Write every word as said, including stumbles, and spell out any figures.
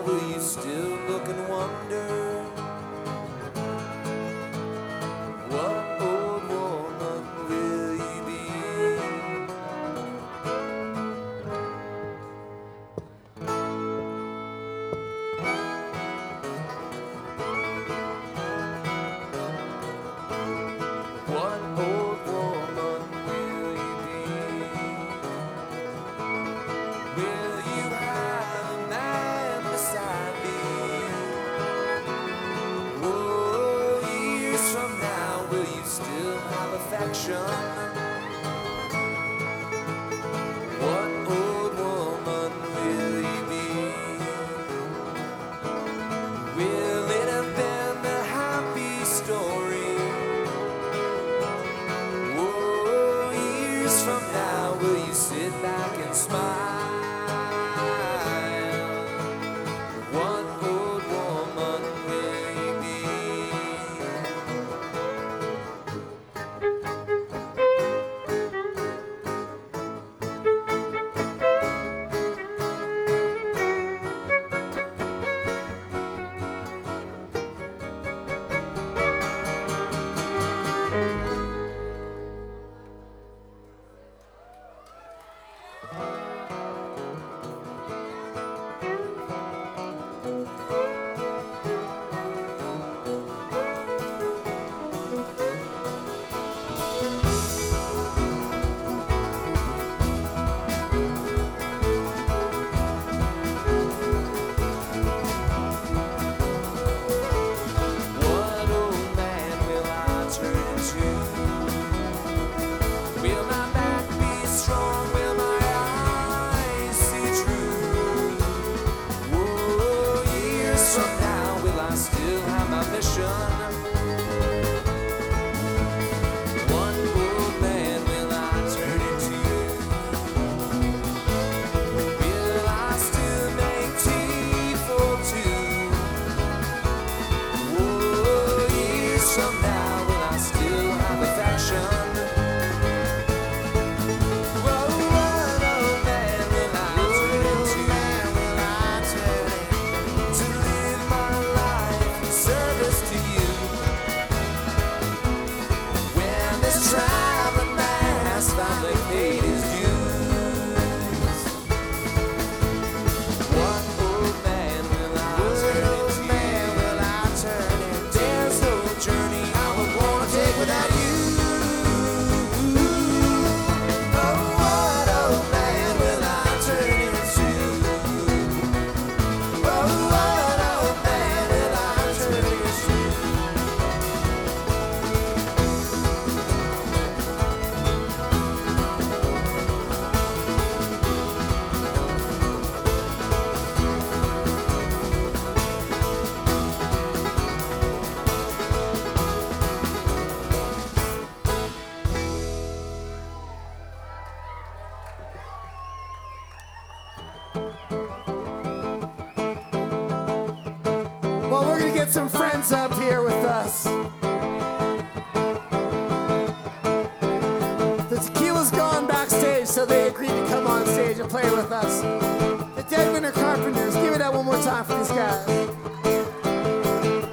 will you still look and wonder? What old woman will you be? What old woman will you be? Will you have a man beside me? Oh, years from now, will you still have affection? What old woman will you be? Will it have been a happy story? Oh, years from now, will you sit back and smile? What old woman will you be? What old man will I turn into? Will my back be strong? Will my eyes see true? Whoa, years from now, will I still have my mission? What old man will I turn into? Will I still make tea for two? Whoa, years from now, will I still have affection? Whoa, what old man will I turn into? To live my life in service to you. When this traveling man has finally paid his dues, what old man will I turn into? There's no journey I would want to take without you. Oh, what old man will I turn into? Oh, what old man will I turn into? Well, we're gonna get some friends up here with us. The Tequila's gone backstage, so they agreed to come on stage and play with us. The Dead Winter Carpenters. Give it up one more time for these guys.